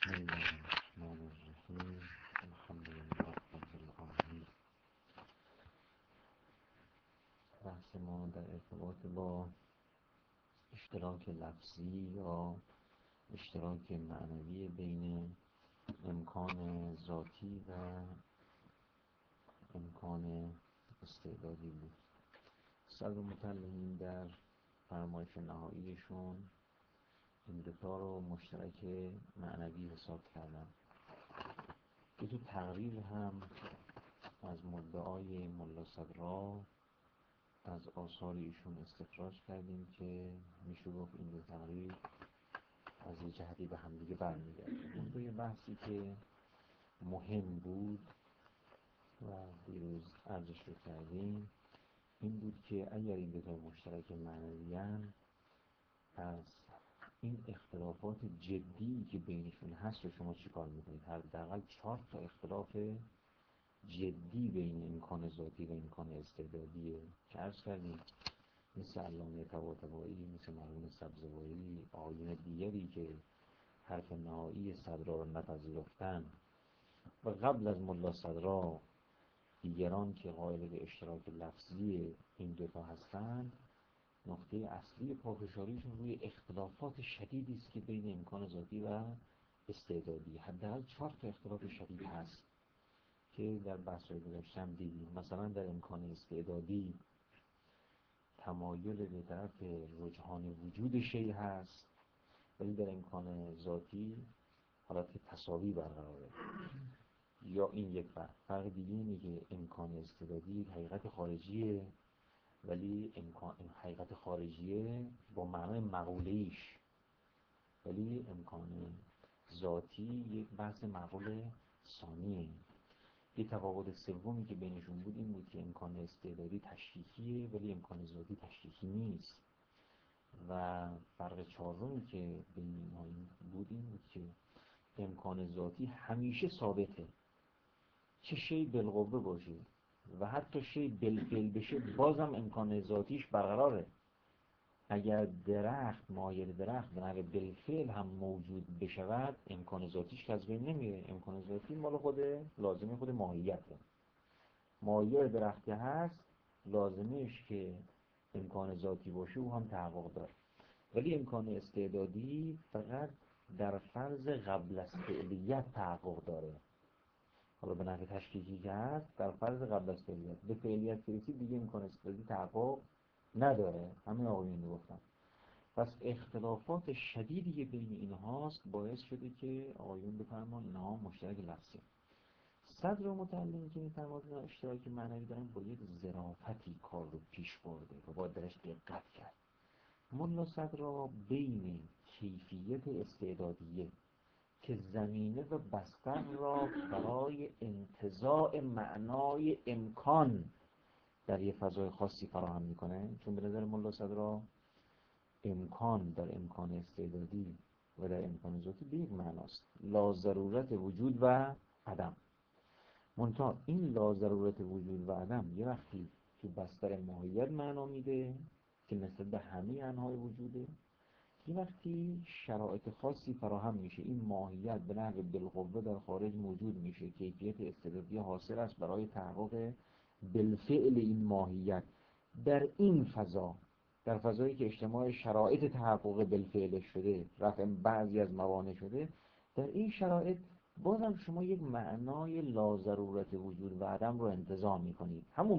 بسم الله الرحمن الرحیم. الحمد لله رب العالمین. بحث ما در ارتباط با اشتراک لفظی یا اشتراک معنوی بین امکان ذاتی و امکان استعدادی بود. صدر مطلعین در فرمایش نهاییشون این دوتا رو مشترک معنوی حساب کردن که تو تقریر هم از مدعای ملا صدرا از آثار ایشون استخراج کردیم که میشه گفت این دو تقریر از یه جهتی به هم دیگه برمیگرده. اون دو یه بحثی که مهم بود و دیروز عرضش رو کردیم این بود که اگر این دو تا مشترک معنوی‌اند، از این اختلافات جدی که بینشون هست رو شما چی کار میکنید؟ حداقل 4 تا اختلاف جدی بین امکان ذاتی و امکان استعدادیه که عرض کردیم، مثل علامه طباطبایی، مثل مرحوم سبزواری، آیین دیگری که حرف نهایی صدرا رو نپذیرفتن و قبل از ملا صدرا دیگران که قائل به اشتراک لفظی این دوتا هستند، نقطه اصلی پافشاریشون روی اختلافات شدیدی است که بین امکان ذاتی و استعدادی. حداقل 4 تا اختلاف شدید هست که در بحث‌های گذشته‌ام دیدیم. مثلا در امکان استعدادی تمایل به طرف رجحان وجود شیء هست، ولی در امکان ذاتی حالت تساوی برقراره. یا این یک فرق دیگه اینه که امکان استعدادی حقیقت خارجیه، ولی این حقیقت خارجیه با معنای مقوله‌ایش، ولی امکان ذاتی یک بحث مقول ثانیه. یه تفاوت سومی که بینشون بود این بود که امکان استعدادی تشریحیه ولی امکان ذاتی تشریحی نیست. و فرق چهارمی که بین اینها بود این بود که امکان ذاتی همیشه ثابته، چه شی بالقوه باشه و حتی شی بالفعل بشه بازم امکان ذاتیش برقراره. اگر درخت، مایل درخت به نحو بالفعل هم موجود بشود، امکان ذاتیش که از بین نمیره. امکان ذاتی مال خود لازمه خود ماهیته. مایل درخت که هست لازمش که امکان ذاتی باشه او هم تحقق داره. ولی امکان استعدادی فقط در فرض قبل از فعلیت تحقق داره. حالا به نحو تشکیکی که هست در فرض قبل از فعلیت، به فعلیت برسید دیگه امکان استعدادی تحقق نداره. همین آقایون گفتن. پس اختلافات شدیدی که بین اینهاست باعث شده که آقایون بفرمان اینها مشترک لفظی. صدر متعلم که می‌فرماد اشتراک معنوی دارن با یک ظرافتی کار رو پیش برده و باید درش دقت کرد. ملا صدر بین کیفیت استعدادیه که زمینه و بستر را برای انتزاع معنای امکان در یه فضای خاصی فراهم میکنه، چون به نظر ملا صدر امکان در امکان استعدادی و در امکان ذاتی به یک معناست، لا ضرورت وجود و عدم. منتها این لا ضرورت وجود و عدم یه وقتی تو بستر ماهیت معنا میده که نسبت به همه انواع وجوده، یه وقتی شرایط خاصی فراهم میشه این ماهیت به نحو بالقوه در خارج موجود میشه، کیفیت استعدادی حاصل است برای تحقق بالفعل این ماهیت در این فضا، در فضایی که اجتماع شرایط تحقق بالفعل شده، رفع بعضی از موانع شده، در این شرایط بازم شما یک معنای لا ضرورت وجود و عدم رو انتزاع میکنید. همون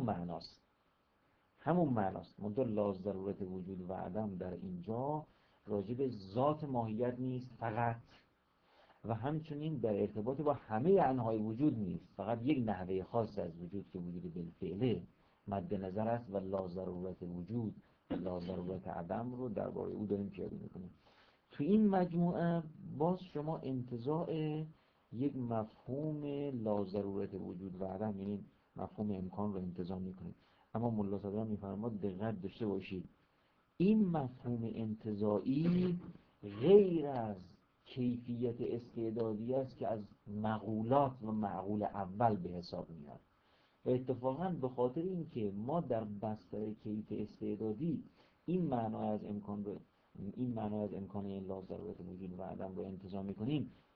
معناست. منتها لا ضرورت وجود و عدم در اینجا راجع به ذات ماهیت نیست فقط، و همچنین در ارتباط با همه انواع وجود نیست، فقط یک نحوه خاص از وجود که وجود بالفعله مد نظر است و لا ضرورت وجود و لا ضرورت عدم رو درباره او داریم پیاده میکنیم. تو این مجموعه باز شما انتزاع یک مفهوم لا ضرورت وجود و عدم، یعنی مفهوم امکان رو انتزاع میکنید. اما ملا صدرا میفرماد دقت داشته باشید، این مفهوم انتزاعی غیر از کیفیت استعدادی است که از مقولات و معقول اول به حساب میاد. و اتفاقاً به خاطر اینکه ما در بستر کیف استعدادی این معنا از امکان این لا ضرورت وجود و عدم رو انتزاع میکنیم،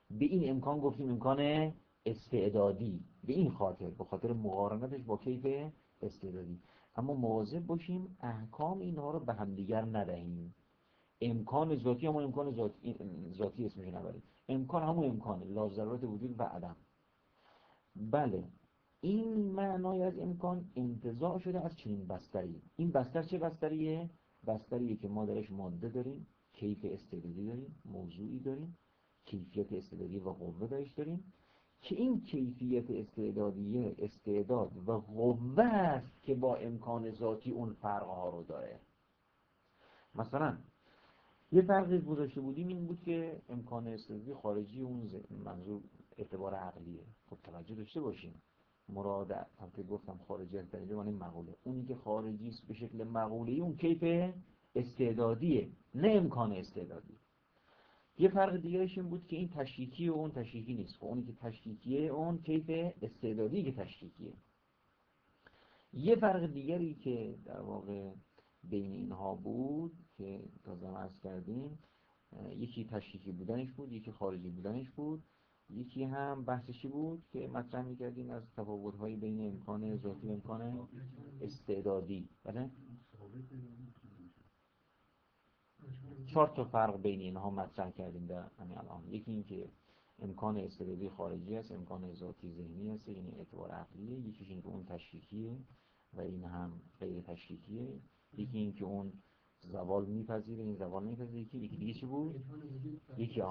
به این امکان گفتیم امکان استعدادی، به این خاطر، به خاطر مقارنتش با کیف استعدادی. اما مواظب باشیم احکام اینها رو به همدیگر ندهیم. امکان ذاتی همون امکان ذاتی اسمش نبرید، امکان همون امکانه، لا ضرورت وجود و عدم. بله، این معنای از امکان انتزاع شده از چنین بستری. این بستر چه بستریه؟ بستریه که ما درش ماده داریم، کیف استعدادی داریم، موضوعی داریم، کیفیت استعدادی و قوه درش داریم، که این کیفیت استعدادیه، استعداد و قوه است که با امکان ذاتی اون فرقها رو داره. مثلا یه فرقی گذاشته بودیم این بود که امکان استعدادی خارجی اون منظور اعتبار عقلیه. خب توجه داشته باشیم، مراد هم که گفتم خارجی از درجه معنی مقوله، اونی که خارجی است به شکل مقوله‌ای اون کیف استعدادیه، نه امکان استعدادی. یه فرق دیگرش این بود که این تشکیکی و اون تشکیکی نیست. خب اونی که تشکیکیه اون کیف استعدادی که تشکیکیه. یه فرق دیگری که در واقع بین اینها بود که تازه عرض کردیم، یکی تشکیکی بودنش بود، یکی خارجی بودنش بود، یکی هم بحثشی بود که مطرح می‌کردیم از تفاوت‌های بین امکان ذاتی و امکان استعدادی. بله؟ 4 تا فرق بین اینها مطرح کردیم در همین الان. یکی این که امکان استعدادی خارجی است، امکان ذاتی ذهنی است، یعنی اعتبار عقلیه. یکیش این که اون تشکیکیه و این هم غیر تشکیکیه. یکی این که اون زوال میپذیره، این زوال نمیپذیره. یکی دیگه چی بود؟ یکی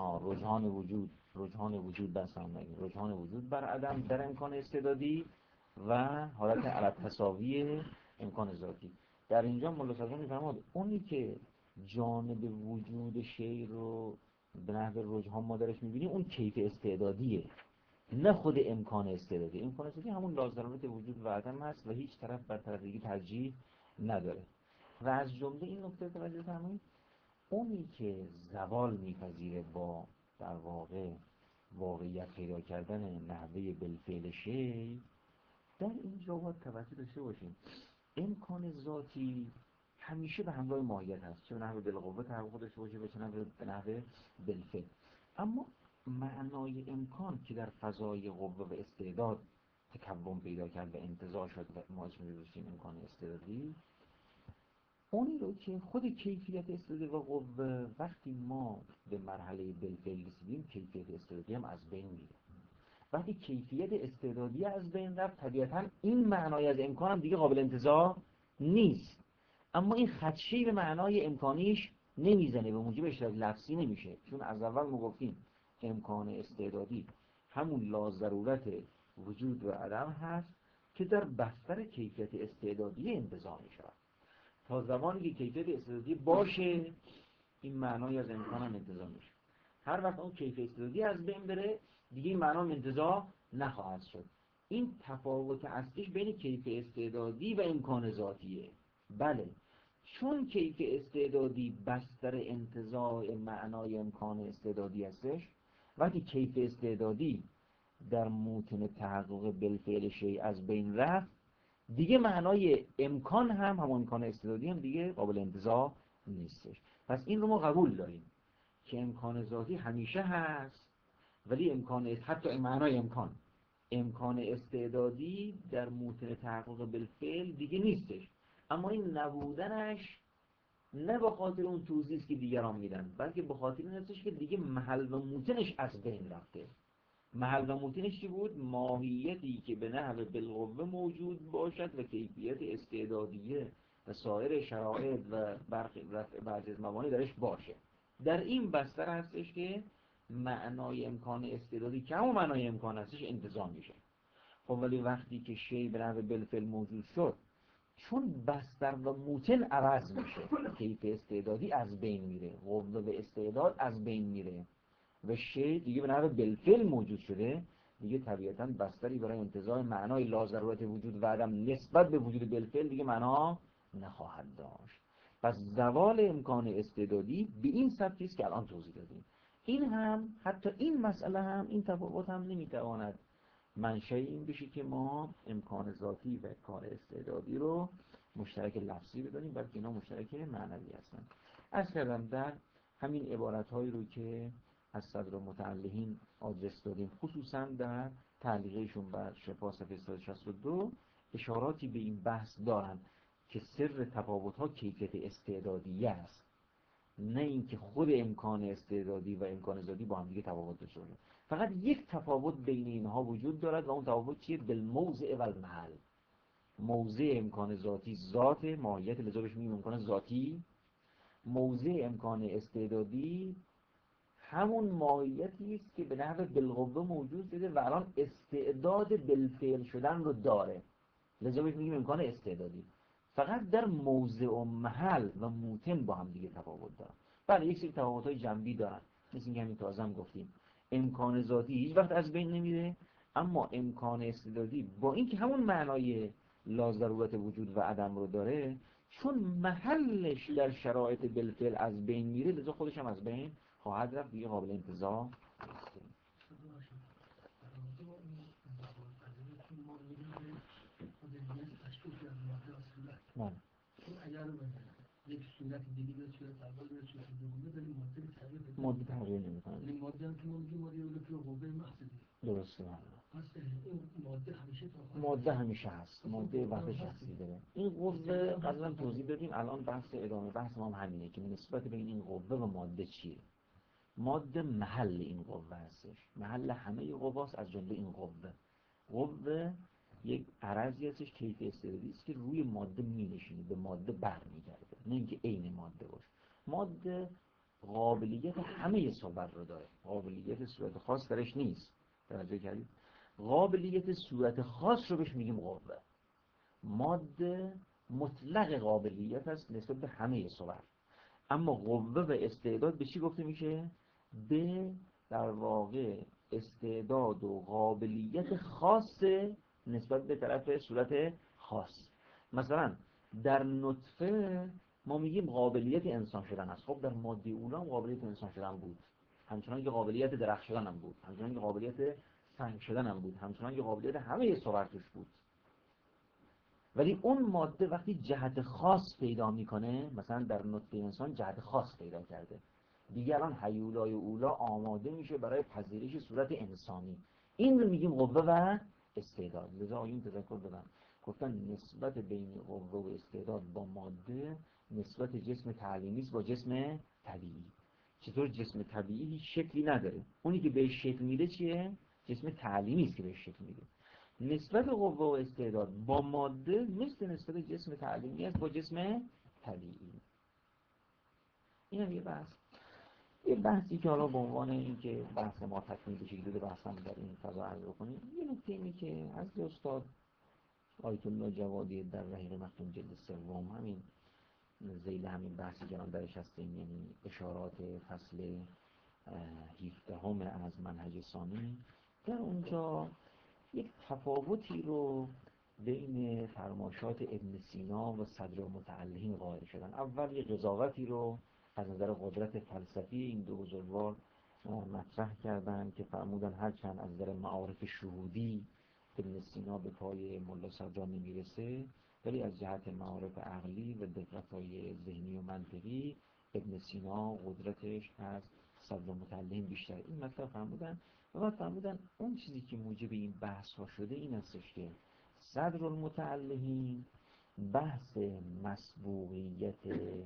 رجحان وجود بر سامنگی، رجحان وجود بر عدم در امکان استعدادی و حالت علت تساوی امکان ذاتی. در اینجا مولا صدران میفرماد اونی که جانب وجود شی رو به نحو رجحان ما درش میبینیم اون کیف استعدادیه، نه خود امکان استعدادی. امکان استعدادی همون لازمات وجود و عدم هست و هیچ طرف بر طرف دیگه ترجیح نداره. و از جمله این نکته توجه فرمایید، اونی که زوال میپذیره با در واقع واقعیت پیدا کردن نحوه بالفعل شی، در اینجا باید توجه داشته باشیم امکان ذاتی همیشه به همراه ماهیت هست، چه به نحو بالقوه تحقق داشته باشه و چه به نحو بالفعل. اما معنای امکان که در فضای قوه و استعداد تکون پیدا کرد و انتزاع شد و ما اسمش رو امکان استعدادی، اونی رو که خود کیفیت استعدادی و قوه وقتی ما به مرحله بالفعل رسیدیم کیفیت استعدادی هم از بین میره. وقتی کیفیت استعدادی از بین رفت طبیعتاً این معنای از امکان هم دیگه قابل انتزاع نیست. اما این خدشه‌ای به معنای امکانیش نمیزنه، به موجب اشتراک لفظی نمیشه، چون از اول ما گفتیم امکان استعدادی همون ضرورت وجود و عدم هست که در بستر کیفیت استعدادی انتزاع میشه. تا زمانی که کیفیت استعدادی باشه این معنای از امکان هم انتزاع میشه. هر وقت اون کیفیت استعدادی از بین بره دیگه این معنا انتزاع نخواهد شد. این تفاوت اصلیش بین کیف استعدادی و امکان ذاتیه. بله، چون کیف استعدادی بستر انتزاع معنای امکان استعدادی هستش، وقتی کیف استعدادی در موطن تحقق بالفعل شیء از بین رفت دیگه معنای امکان هم همون امکان استعدادی هم دیگه قابل انتزاع نیستش. پس این رو ما قبول داریم که امکان ذاتی همیشه هست، ولی حتی معنای امکان استعدادی در موطن تحقق بالفعل دیگه نیستش. اما این نبودنش نه به خاطر اون توضیحی که دیگران میدن، بلکه به خاطر این هستش که دیگه محل و موطنش از بین رفته. محل و موطنش چی بود؟ ماهیتی که به نحو بالقوه موجود باشد و کیفیت استعدادیه و سایر شرایط و بعضی از موانع درش باشه. در این بستر هستش که معنای امکان استعدادی که همون معنای امکان هستش انتزاع میشه. خب ولی وقتی که شی به نحو بالفعل موجود شد، چون بستر و موطن عوض میشه کیف استعدادی از بین میره، قوه و استعداد از بین میره و شی دیگه به نحو بالفعل موجود شده، دیگه طبیعتاً بستری برای انتزاع معنای ضرورت وجود و عدم نسبت به وجود بالفعل دیگه معنا نخواهد داشت. پس زوال امکان استعدادی به این سبکی است که الان توضیح دادیم. این هم حتی این مسئله هم این تفاوت هم نمیتواند منشأ این بشه که ما امکان ذاتی و کار استعدادی رو مشترک لفظی بدونیم، بلکه اینا مشترک معنوی هستن. عرض کردم در همین عبارت‌هایی رو که از صدرالمتعلقین آدرس دادیم، خصوصا در تعلیقشون بر شفا صفحه 162 اشاراتی به این بحث دارن که سر تفاوت‌ها کیفیت استعدادیه است، نه اینکه خود امکان استعدادی و امکان ذاتی با هم دیگه تفاوت داشته باشه. فقط یک تفاوت بین اینها وجود دارد و اون تفاوت چیه؟ بالموضع و المحل. موضع امکان ذاتی ذات ماهیت، لذا بهش میگیم امکان ذاتی. موضع امکان استعدادی همون ماهیتی است که به نحو بالقوه موجود شده و الان استعداد بالفعل شدن رو داره، لذا بهش میگیم امکان استعدادی. فقط در موضع و محل و موتن با هم دیگه تفاوت دارن. بله یک سری تفاوت‌های جنبی دارن، مثل اینکه همین تازه هم گفتیم امکان ذاتی هیچ وقت از بین نمیره، اما امکان استعدادی با اینکه همون معنای ضرورت وجود و عدم رو داره، چون محلش در شرایط بالفعل از بین میره، لذا خودش هم از بین خواهد رفت، دیگه قابل انتزاع نیست. بله. اگر یک صورت دیگه به صورت اول به صورت دوم ولی ماده تغییر نمی‌کنه. این ماده هم که ما میگیم ماده الکترو قوه محضی. درسته. پس این ماده همیشه هست. ماده وحدت شخصی داره. این قوه قبلا توضیح دادیم، الان بحث ادامه بحث ما هم همینه که نسبت بین این قوه و ماده چیه. ماده محل این قوه هستش، محل همه قوه است از جمله این قوه. قوه یک عرضی هستش کیف استعدادی است که روی ماده می‌نشینه، به ماده برمیگرده، نه اینکه عین ماده باشه. ماده قابلیت همه صور رو داره، قابلیت صورت خاص درش نیست. توجه کردید؟ قابلیت صورت خاص رو بهش میگیم قوه. ماده مطلق قابلیت است نسبت به همه صور. اما قوه و استعداد به چی گفته میشه؟ به در واقع استعداد و قابلیت خاص نسبت به طرف صورت خاص. مثلا در نطفه ما میگیم قابلیت انسان شدن است. خب در ماده اولا قابلیت انسان شدن بود، همچنان که قابلیت درخت شدن هم بود، همچنان که قابلیت سنگ شدن هم بود، همچنان که قابلیت همه صور توش بود. ولی اون ماده وقتی جهت خاص پیدا میکنه، مثلا در نطفه انسان جهت خاص پیدا کرده، دیگه الان هیولای اولا آماده میشه برای پذیرش صورت انسانی، این رو میگیم قوه و استعداد. لذا آیون تذکر دادن، گفتن نسبت بین قوه و استعداد با ماده نسبت جسم تعلیمی است با جسم طبیعی. چطور جسم طبیعی هیچ شکلی نداره، اونی که بهش شکل میده چیه؟ جسم تعلیمی است که بهش شکل میده. نسبت قوه و استعداد با ماده مثل نسبت جسم تعلیمی است با جسم طبیعی. این هم یه بحثی که حالا به عنوان اینکه بحث ما تکمیل بشه، دو بحث هم در این فضا عرض کنیم. یه نکته اینه که از استاد آیت الله جوادی در رحیق مختوم جلد سوم، همین ذیل همین بحثی که الان درش هستیم، یعنی اشارات فصل 17 از منهج ثانی، در اونجا یک تفاوتی رو بین فرمایشات ابن سینا و صدرالمتعلقین قائل شدن. اول یک قضاوتی رو از نظر قدرت فلسفی این دو بزرگوار مطرح کردن که فرمودن هرچند از نظر معارف شهودی ابن سینا به پای ملا صدرا نمیرسه، ولی از جهت معارف عقلی و دقت‌های ذهنی و منطقی ابن سینا قدرتش از صدرالمتعلقین بیشتر. این مطلب فرمودن و بعد فرمودن اون چیزی که موجب این بحث ها شده این هستش که صدرالمتعلقین بحث مسبوقیت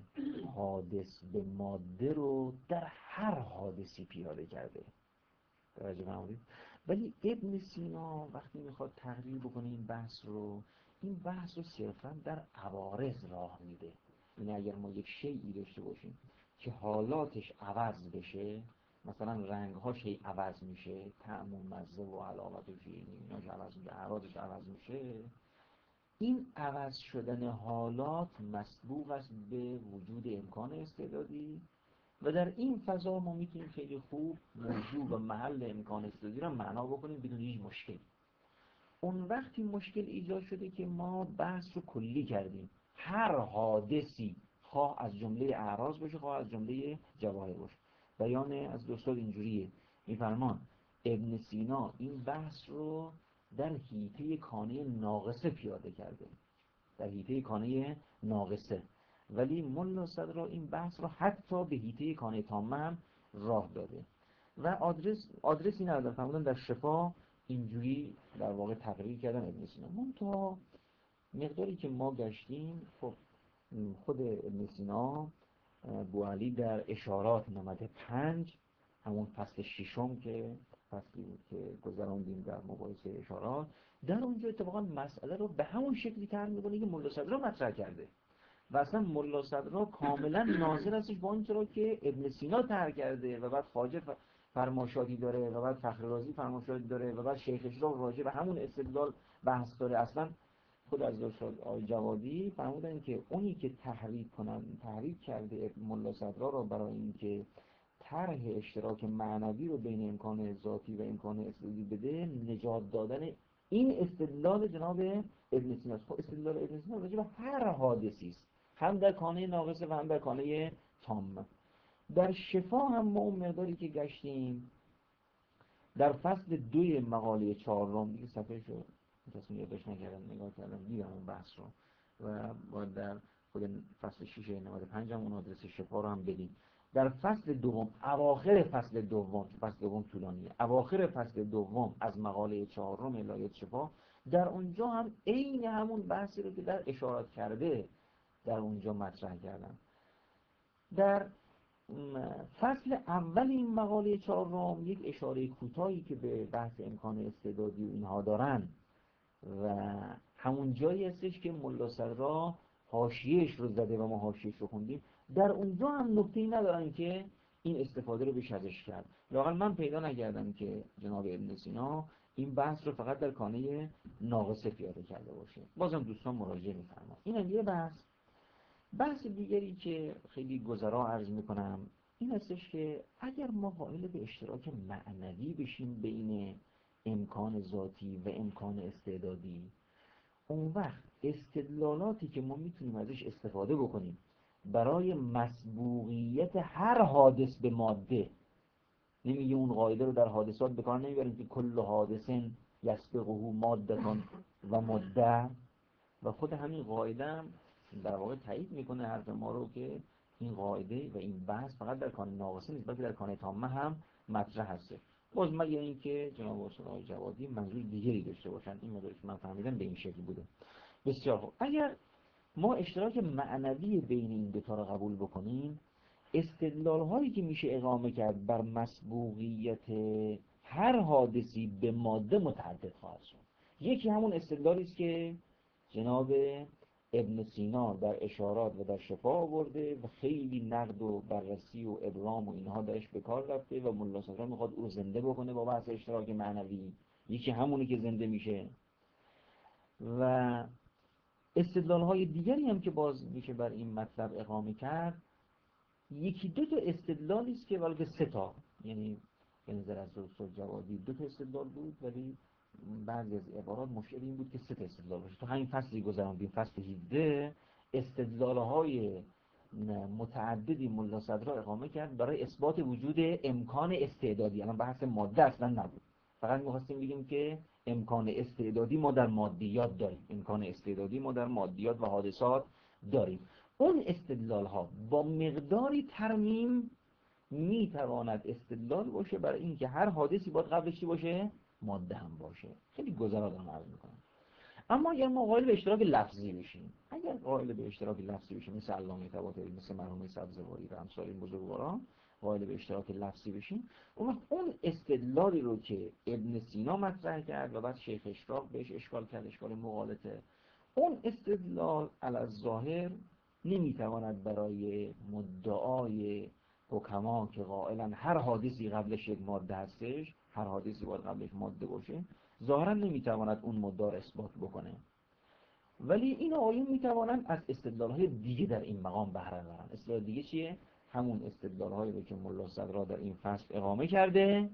حادث به ماده رو در هر حادثی پیاده کرده. توجه فرمودید؟ ولی ابن سینا وقتی میخواد تقریر بکنه این بحث رو صرفا در عوارض راه میده. یعنی اگر ما یک شیئی داشته باشیم که حالاتش عوض بشه، مثلا رنگ‌هاش هی عوض میشه، طعم و مزه و علامت و ایناش عوض میشه، اعراضش عوض میشه، این عوض شدن حالات مسبوق است به وجود امکان استعدادی و در این فضا ما میتونیم خیلی خوب موضوع و محل امکان استعدادی رو معنا بکنیم بدون هیچ مشکل. اون وقتی مشکل ایجاد شده که ما بحث رو کلی کردیم، هر حادثی خواه از جمله اعراض باشه خواه از جمله جواهر باشه. بیان از دوستاد اینجوریه، میفرمان ابن سینا این بحث رو در حیطه کانه ناقصه پیاده کرده، در حیطه کانه ناقصه، ولی ملا صدرا این بحث رو حتی به حیطه کانه تامه هم راه داده. و آدرسی ندادن، فرمودن در شفا اینجوری در واقع تقریر کردن ابن سینا. منتها مقداری که ما گشتیم، خب خود ابن سینا بوعلی در اشارات نمره 5، همون فصل ششم که فصلی بود که گذراندیم در مباحثه اشارات، در اونجا اتفاقا مسئله رو به همون شکلی طرح می‌کنه که ملا صدرا مطرح کرده و اصلا ملا صدرا کاملا ناظر هستش با اون چرا که ابن سینا طرح کرده و بعد خواجه فرماشاتی داره و بعد فخر رازی فرماشاتی داره و بعد شیخ اشراق راجع به همون استدلال بحث داره. اصلا خود از استاد آقای جوادی فرمودن که اونی که تحریک کرده ملا صدرا را برای اینکه طرح اشتراک معنوی رو بین امکان ذاتی و امکان استدلالی بده، نجات دادن این استدلال جناب ابن سینا است. خب استدلال ابن سینا راجع به هر حادثی است، هم در کانه ناقصه و هم در کانه تامه. در شفا هم ما اون مقداری که گشتیم در فصل 2 مقاله 4 دیگه صفحه شد کسی یادداشت نکردم، نگاه کردم دیدم اون بحث رو و باید در خود فصل 6 95 هم اون آدرس شفا رو هم بدیم. در فصل دوم، اواخر فصل دوم، فصل دوم طولانیه، اواخر فصل دوم از مقاله 4 الهیات شفا، در اونجا هم عین همون بحثی رو که در اشارات کرده در اونجا مطرح کردم. در فصل اول این مقاله 4 یک اشاره کوتاهی که به بحث امکان استعدادی و اینها دارن و همون جایی هستش که ملا صدرا حاشیه‌اش رو زده و ما حاشیه‌اش رو خوندیم. در اونجا هم نکته‌ای ندارن که این استفاده رو بهش ازش کرد. واقعا من پیدا نکردم که جناب ابن سینا این بحث رو فقط در کانه ناقصه پیاده کرده باشه. بازم دوستان مراجعه می‌فرمایید. اینم یه بحث دیگری که خیلی گذرا عرض میکنم این هستش که اگر ما قائل به اشتراک معنوی بشیم بین امکان ذاتی و امکان استعدادی، اون وقت استدلالاتی که ما میتونیم ازش استفاده بکنیم برای مسبوقیت هر حادث به ماده، نمیگه اون قاعده رو در حادثات به کار نمیبریم که کل حادث یسبقه مادتان و مده، و خود همین قاعده هم در واقع تایید میکنه حرف ما رو که این قاعده و این بحث فقط در کانه ناقصه نیست بلکه در کانه تامه هم مطرح هسته. باز مگر اینکه جناب استاد آقای جوادی منظور دیگری داشته باشن، این مدارش من فهمیدم به این شکل بوده. بسیار خوب، اگر ما اشتراک معنوی بین این دو تا رو قبول بکنیم، استدلال هایی که میشه اقامه کرد بر مسبوقیت هر حادثی به ماده متعدد خواهد شد. یکی همون استدلالی است که جناب ابن سینا در اشارات و در شفا آورده و خیلی نقد و بررسی و ابرام و اینها درش به کار رفته و ملا صدرا میخواد او رو زنده بکنه با بحث اشتراک معنوی. یکی همونی که زنده میشه. و استدلال های دیگری هم که باز میشه بر این مطلب اقامه کرد، یکی دو تا استدلالی است که بلکه سه تا، یعنی به نظر از استاد جوادی 2 تا استدلال بود ولی بعضی از عبارات مشکل این بود که 3 تا استدلال باشه. تو همین فصلی گذراندیم، فصل 17، استدلال‌های متعددی ملا صدرا اقامه کرد برای اثبات وجود امکان استعدادی. الان بحث ماده اصلا نبود، فقط می‌خواستیم بگیم که امکان استعدادی ما در مادیات داریم، امکان استعدادی ما در مادیات و حادثات داریم. اون استدلال ها با مقداری ترمیم میتواند استدلال باشه برای اینکه هر حادثی باید قبلش چی باشه؟ ماده هم باشه. خیلی گذرا دارم عرض میکنم. اما اگر ما قائل به اشتراک لفظی بشیم، اگر قائل به اشتراک لفظی بشیم مثل علامه طباطبایی، مثل مرحوم سبزواری و امثال این بزرگواران قائل به اشتراک لفظی بشیم، اون استدلالی رو که ابن سینا مطرح کرد و بعد شیخ اشراق بهش اشکال کرد، اشکال مغالطه، اون استدلال علی الظاهر نمیتواند برای مدعای حکما که قائلا هر حادثی قبلش یک ماده هستش، هر حادثی باید قبلش ماده باشه، ظاهرا نمیتواند اون مدعا را اثبات بکنه. ولی این آقایون میتوانند از استدلال‌های دیگه در این مقام بهره ببرن. استدلال دیگه چیه؟ همون استدلال‌هایی رو که ملا صدرا در این فصل اقامه کرده،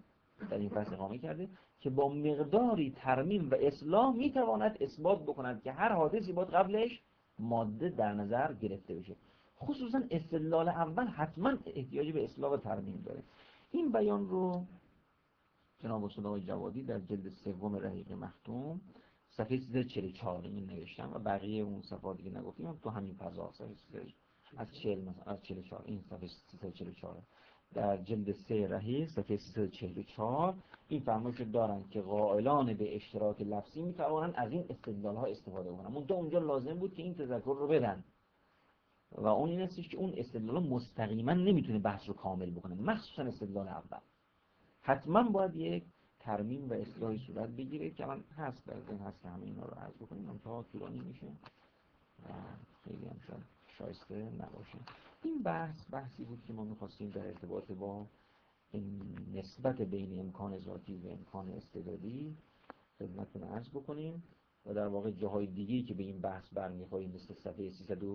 که با مقداری ترمیم و اصلاح میتواند اثبات بکند که هر حادثی باید قبلش ماده در نظر گرفته بشه. خصوصا استدلال اول حتما احتیاج به اصلاح و ترمیم داره. این بیان رو جناب استاد آقای جوادی در جلد 3 رحیق مختوم صفحه 344 این نوشتم و بقیه اون صفحات دیگه نگفتیم، تو همین فضا صفحه از 40 مثلا از 44 این صفحه 344 در جلد 3 رهی صفحه 344 این فرمایش رو دارن که قائلان به اشتراک لفظی میتوانند از این استدلال ها استفاده کنند. منتها اونجا لازم بود که این تذکر رو بدن و اون این هستش که اون استدلال مستقیما نمیتونه بحث رو کامل بکنه، مخصوصا استدلال اول. حتما باید یک ترمیم و اصلاحی صورت بگیره که الان هست، در ذهن هست که همه اینا رو عرض بکنیم، منتها طولانی میشه و خیلی هم شاید شایسته نباشه. این بحثی بود که ما میخواستیم در ارتباط با نسبت بین امکان ذاتی و امکان استعدادی خدمتتون عرض بکنیم و در واقع جاهای دیگه‌ای که به این بحث برمیخوریم مثل صفحه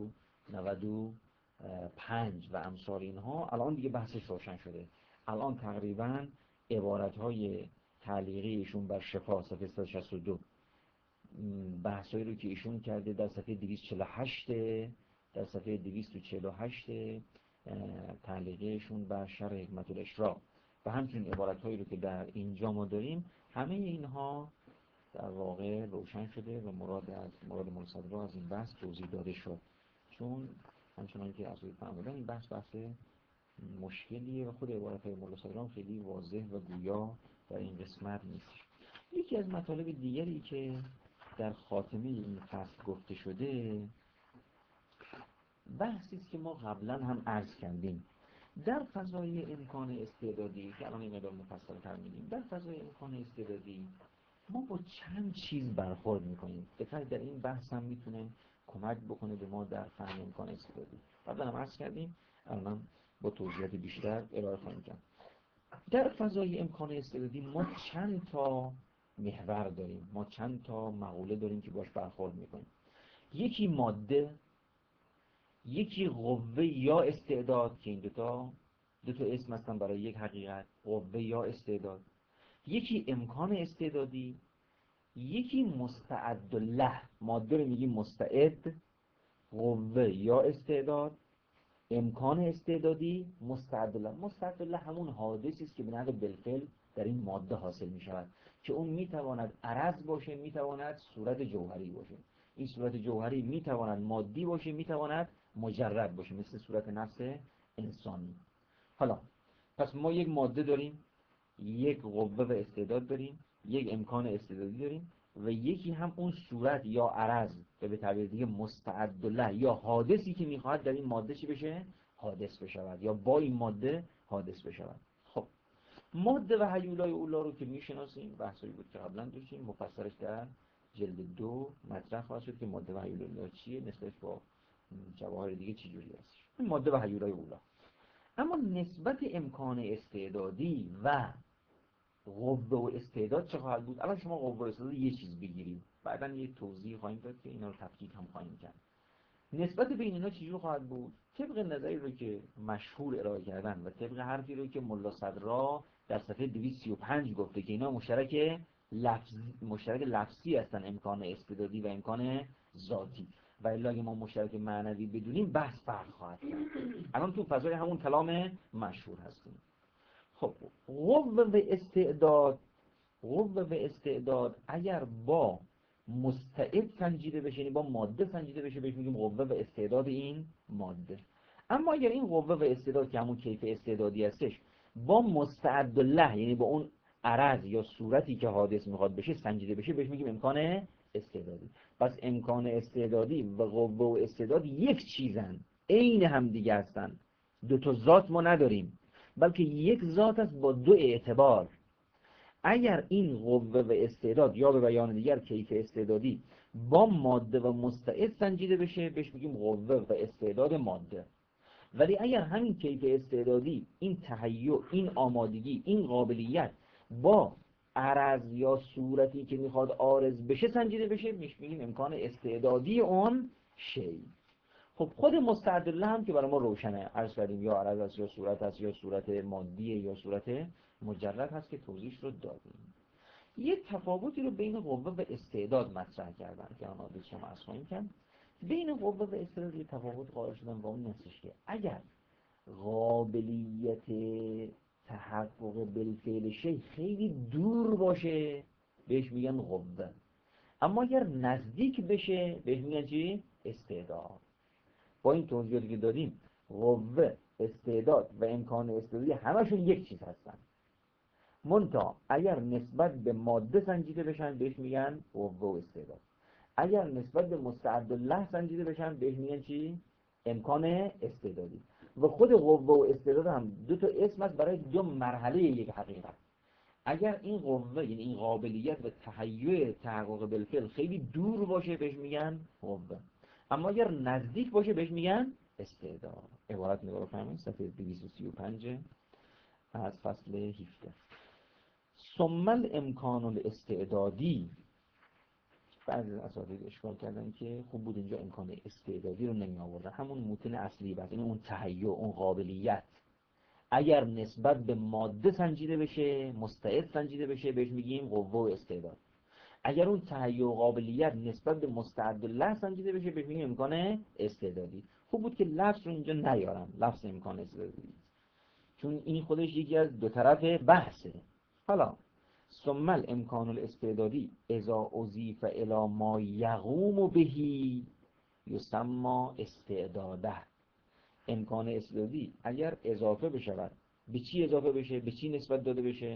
395 و امثال اینها الان دیگه بحثش روشن شده. الان تقریباً عبارت‌های تعلیقی ایشون بر شفا صفحه 162 بحثایی رو که ایشون کرده در صفحه 248 در صفحه 248 تعلیقیشون بر شرح حکمت الاشراق و همچنین عبارت‌هایی رو که در اینجا ما داریم، همه اینها در واقع روشن شده و مراد ملصدرا از این بحث توضیح داده شد. چون همچنان که عرض فرمودن این بحث مشکلیه و خود عبارت‌های ملصدرا خیلی واضح و گویا در این قسمت نیست. یکی از مطالب دیگری که در خاتمه این فصل گفته شده بحثی است که ما قبلا هم عرض کردیم در فضای امکان استعدادی که الان این مقدار مفصل‌تر می‌گیم. در فضای امکان استعدادی ما با چند چیز برخورد می‌کنیم که در این بحث هم می‌تونه کمک بکنه به ما در فهم امکان استعدادی. قبلا هم عرض کردیم، الان با توضیحات بیشتر ارائه خواهیم کرد. در فضای امکان استعدادی ما چند تا محور داریم، ما چند تا مقوله داریم که باش برخورد می‌کنیم. یکی ماده، یکی قوه یا استعداد که این دو تا اسم هستن برای یک حقیقت، قوه یا استعداد. یکی امکان استعدادی، یکی مستعد له. ماده رو میگیم مستعد، قوه یا استعداد، امکان استعدادی، مستعد له. مستعد له همون حادثی است که به نحو بالفعل در این ماده حاصل می شود که اون میتواند عرض باشه، میتواند صورت جوهری باشه. این صورت جوهری میتواند مادی باشه، میتواند مجرد باشه، مثل صورت نفس انسانی. حالا پس ما یک ماده داریم، یک قوه و استعداد داریم، یک امکان استعدادی داریم و یکی هم اون صورت یا عرض که به تعبیر دیگه مستعد له یا حادثی که میخواد در این ماده چی بشه؟ حادث بشود یا با این ماده حادث بشود. خب ماده و هیولای اولا رو که میشناسیم، بحثایی بود که قبلا داشتیم، مفصلش در جلد 2 مطرح خواهد شد که ماده و هیولای اولا چیه، نسبتش با جواهر دیگه چی جوری هست. این ماده و هیولای اولا. اما نسبت امکان استعدادی و قوه و استعداد چه خواهد بود؟ الان شما قوه و استعداد یه چیز بگیرید، بعداً یه توضیح خواهیم داد که اینا رو تفکیک هم خواهیم کرد. نسبت بین اینا چجور خواهد بود؟ طبق نظری رو که مشهور ارائه کردن و طبق حرفی رو که ملا صدرا در صفحه 235 گفته که اینا مشترک لفظی هستن، امکان استعدادی و امکان ذاتی، و الا اگه ما مشترک معنوی بدونیم بحث فرق خواهد کرد. الان تو فضای همون کلام مشهور هستیم. خب قوه و استعداد اگر با مستعد سنجیده بشه، یعنی با ماده سنجیده بشه، بهش میگیم قوه و استعداد این ماده. اما اگر این قوه و استعداد که همون کیف استعدادی هستش با مستعد له، یعنی با اون عرض یا صورتی که حادث میخواد بشه سنجیده بشه، بهش میگیم امکان استعدادی. پس امکان استعدادی و قوه و استعداد یک چیزن، عین هم دیگه هستن. دو تا ذات ما نداریم، بلکه یک ذات است با دو اعتبار. اگر این قوه و استعداد یا به بیان دیگر کیف استعدادی با ماده و مستعد سنجیده بشه، بهش میگیم قوه و استعداد ماده. ولی اگر همین کیف استعدادی، این تهیع، این آمادگی، این قابلیت با عرض یا صورتی که میخواد عارض بشه سنجیده بشه، بهش میگیم امکان استعدادی اون شی. خب خود مستعد له هم که برای ما روشنه، عرض کردیم یا عرض است یا صورت است یا صورت مادیه یا صورت مجرد هست که توضیحش رو دادیم. یه تفاوتی رو بین قوه و استعداد مطرح کردن که آنها به شما عرض خواهیم کرد. بین قوه و استعداد یه تفاوت قائل شدن و اون هستش که اگر قابلیت تحقق بالفعل شی خیلی دور باشه بهش میگن قوه، اما اگر نزدیک بشه بهش میگن چی؟ استعداد. با این توضیحاتی که دادیم قوه استعداد و امکان استعدادی همشون یک چیز هستن. منتها اگر نسبت به ماده سنجیده بشن بهش میگن قوه و استعداد. اگر نسبت به مستعد الله سنجیده بشن بهش میگن چی؟ امکان استعدادی. و خود قوه و استعداد هم دو تا اسم است برای دو مرحله یک حقیقت. اگر این قوه یعنی این قابلیت و تهیع تحقق بالفعل خیلی دور باشه بهش میگن قوه، اما اگر نزدیک باشه بهش میگن استعداد. عبارت نگاه بفرمایید صفحه 235 از فصل 17. ثم الامکان الاستعدادی. بعضی از اساتید اشکال کردن که خوب بود اینجا امکان استعدادی رو نمی آوردن، همون متن اصلی بس، یعنی اون تهیع، اون قابلیت اگر نسبت به ماده سنجیده بشه، مستعد سنجیده بشه، بهش میگیم قوه و استعداد. اگر اون تهیع و قابلیت نسبت به مستعد الله سنجیده بشه بهش میگیم امکان استعدادی. خوب بود که لفظ رو اینجا نیارم، لفظ امکان استعدادی، چون این خودش یکی از دو طرف بحثه. حالا ثم الامکان الاستعدادی اذا اضیف الی ما یقوم بهی یسمى استعداده. امکان استعدادی اگر اضافه بشود، به چی اضافه بشه؟ به چی نسبت داده بشه؟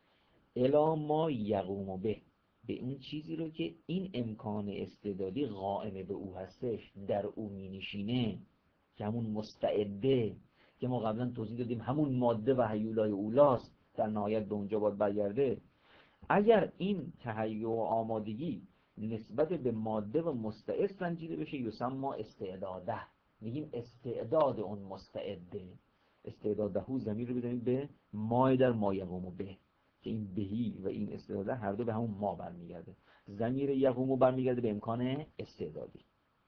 الی ما یقوم به اون چیزی رو که این امکان استعدادی قائم به او هستش، در او می نشینه، که همون مستعده که ما قبلا توضیح دادیم همون ماده و هیولای اولاست، در نهایت به اونجا باید برگرده. اگر این تهیع و آمادگی نسبت به ماده و مستعد سنجیده بشه یسمى استعداده، میگیم استعداد اون مستعده. استعداده ضمیر رو بدونید به ما در ما یقوم به، که این بهی و این استعداده هر دو به همون ما برمیگرده. ضمیر یقوم برمیگرده به امکان استعدادی.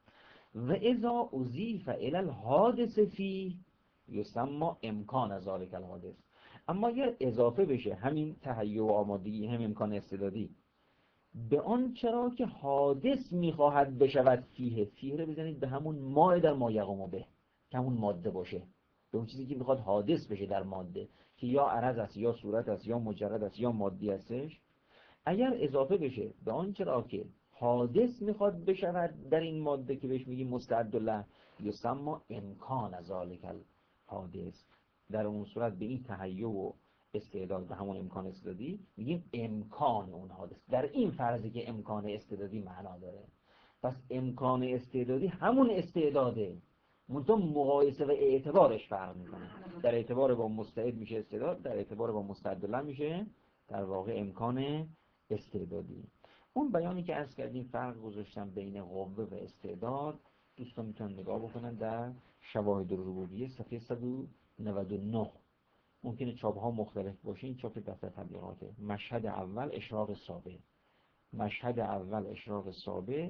و اذا اضیف الی الحادث فی یسمى امکان ذلک الحادث. اما اگر اضافه بشه همین تهیع و آمادگی، هم امکان استعدادی، به آن چرا که حادث میخواهد بشود فیه رو بزنید به همون ما در ما یقوم به، که همون ماده باشه، به اون چیزی که میخواد حادث بشه در ماده، که یا عرض است یا صورت است یا مجرد است یا مادی هستش. اگر اضافه بشه به آن چرا که حادث میخواد بشود در این ماده که بهش میگیم مستعد الله، یسمى امکان ذلک الحادث، در اون صورت به این تهیع و استعداد، به همون امکان استعدادی میگیم امکان اون حادث، در این فرضی که امکان استعدادی معنا داره. پس امکان استعدادی همون استعداده، منتها مقایسه و اعتبارش فرق میکنه. در اعتبار با مستعد میشه استعداد، در اعتبار با مستعد الله میشه در واقع امکان استعدادی. اون بیانی که عرض کردیم فرق گذاشتم بین قوه و استعداد، دوستان میتونن نگاه بکنن در شواهد الربوبیه صفحه 199. ممکنه چاپ ها مختلف باشه، این چاپ دفتر تبلیغاته. مشهد اول اشراق سابع، مشهد اول اشراق سابع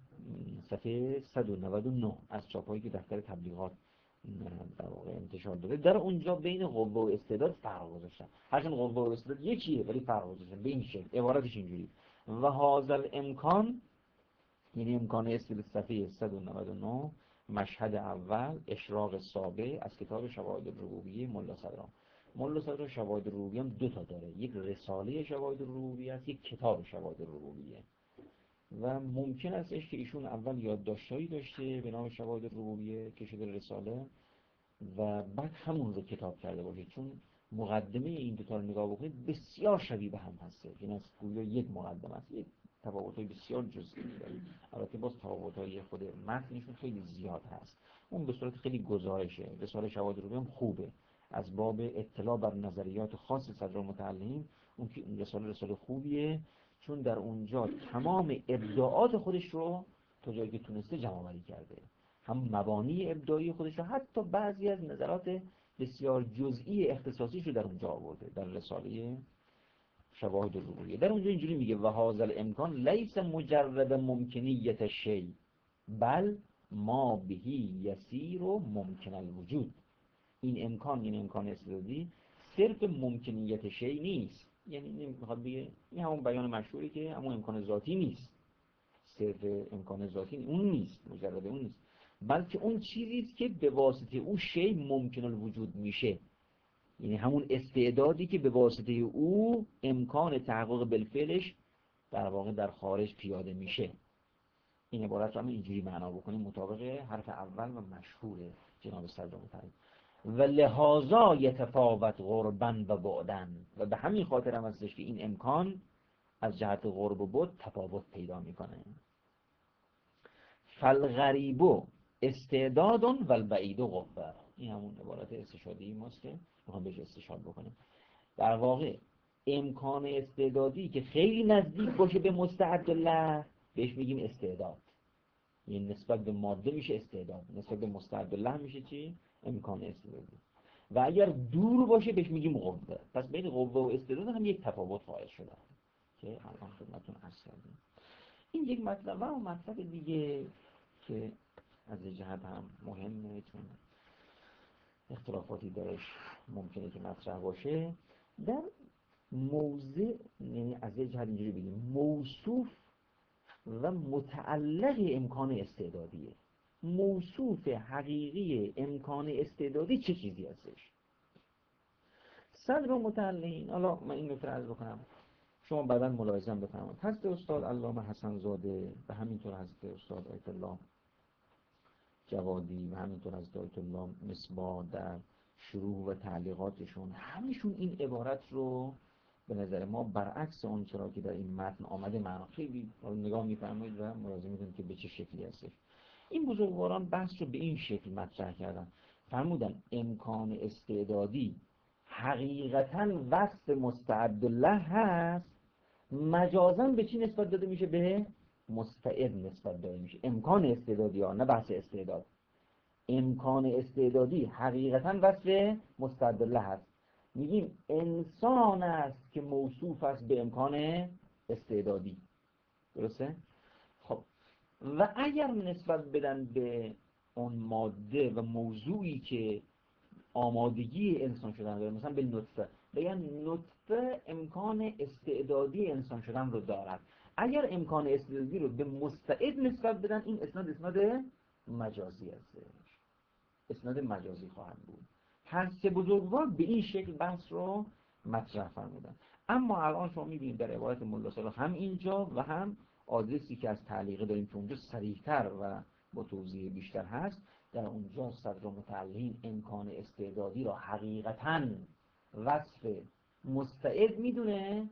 صفحه 199 از چاپ هایی که دفتر تبلیغات در واقع انتشار داده. در اونجا بین قوه و استعداد فرق گذاشتن، هرچند قوه و استعداد یکیه ولی فرق گذاشتن به این شکل. عبارتش اینجوری: و هذا الامکان، یعنی امکان استعداد، صفحه 199 مشهد اول اشراق سابع از کتاب شواهد الربوبیه ملا صدران. ملا صدران شواهد الربوبیه هم دو تا داره، یک رساله شواهد الربوبیه است، یک کتاب شواهد الربوبیه. و ممکن استش که ایشون اول یادداشتایی داشته به نام شواهد الربوبیه که شده رساله و بعد همون رو کتاب کرده باشه، چون مقدمه این دو تا رو نگاه بکنید بسیار شبیه به هم هسته، این از گویا یک مقدمه است، یک تفاوت‌های بسیار جزئی داره. البته باز تفاوت‌های خود متنشون خیلی زیاد هست. اون به صورت خیلی گزارشه. رساله شواهد الربوبیه هم خوبه از باب اطلاع بر نظریات خاص صدرالمتعلمین. اون که این رساله خوبیه، چون در اونجا تمام ابداعات خودش رو تا جایی که تونسته جمع‌آوری کرده، هم مبانی ابداعی خودش رو، حتی بعضی از نظرات بسیار جزئی اختصاصیش رو در اونجا آورده در رساله شواهد الربوبیه. در اونجا اینجوری میگه: و هذا الامکان لیس مجرد ممکنیت شیء بل ما بهی یسیر و ممکن الوجود. این امکان، یعنی امکان استعدادی، صرف ممکنیت شیء نیست. یعنی میخواد بگه این همون بیان مشهوری که همون امکان ذاتی نیست، صرف امکان ذاتی اون نیست، مجرد اون نیست، بلکه اون چیزی است که به واسطه او شیء ممکن الوجود میشه، یعنی همون استعدادی که به واسطه او امکان تحقق بالفعلش در واقع در خارج پیاده میشه. این عبارت رو هم اینجوری معنا بکنیم مطابق حرف اول و مشهور جناب صدرالمتعلم. و لحاظا یتفاوت قربن و بعدن، و به همین خاطر هم هستش که این امکان از جهت قرب و بعد تفاوت پیدا میکنه. فالغریب استعداد و البعید قوه، این همون عبارت استشهادی ماست که میخوام بهش استشهاد بکنیم. در واقع امکان استعدادی که خیلی نزدیک باشه به مستعد الله بهش میگیم استعداد، یعنی نسبت به ماده میشه استعداد، نسبت به مستعد الله میشه چی؟ امکان استعدادی. و اگر دور باشه بهش میگیم قوه. پس بین قوه و استعداد هم یک تفاوت قائل شده که الان خدمتتون عرض کردیم. این یک مطلب. و مطلب دیگه که از این جهت هم مهمه چون اختلافاتی درش ممکنه که مطرح باشه، در موضع، یعنی از یک جهت اینجوری بگیم موصوف و متعلق امکان استعدادیه. موصوف حقیقی امکان استعدادی چه چیزی هستش؟ صدر و متعلقین. حالا من این نکته عرض بکنم شما بعدا ملاحظه بفرمایید. حضرت استاد علامه حسن زاده و همینطور حضرت استاد آیت الله جوادی و همینطور حضرت آیت الله مصباح در شروح و تعلیقاتشون همشون این عبارت رو به نظر ما برعکس اون چرا که در این متن آمده معنا خیلی نگاه می‌فرمایید و ملاحظه می‌کنید که به چه شکلی هستش. این بزرگواران بحث رو به این شکل مطرح کردن، فرمودن امکان استعدادی حقیقتاً وصف مستعد الله هست، مجازاً به چی نسبت داده میشه؟ به مستعد نسبت داده میشه. امکان استعدادی ها، نه بحث استعداد. امکان استعدادی حقیقتاً وصف مستعد الله هست. میگیم انسان است که موصوف است به امکان استعدادی. درسته؟ خب و اگر نسبت بدن به اون ماده و موضوعی که آمادگی انسان شدن داره، مثلا به نطفه، بگن نطفه امکان استعدادی انسان شدن رو دارد، اگر امکان استعدادی رو به مستعد نسبت بدن این اسناد مجازی است، اسناد مجازی خواهد بود. هر سه بزرگوار به این شکل بحث رو مطرح فرمودن. اما الان شما می‌بینید در عبارت ملا صالح هم اینجا و هم آدرسی که از تعلیقه داریم که اونجا صریح‌تر و با توضیح بیشتر هست، در اونجا صدر متعلقین امکان استعدادی را حقیقتاً وصف مستعد میدونه،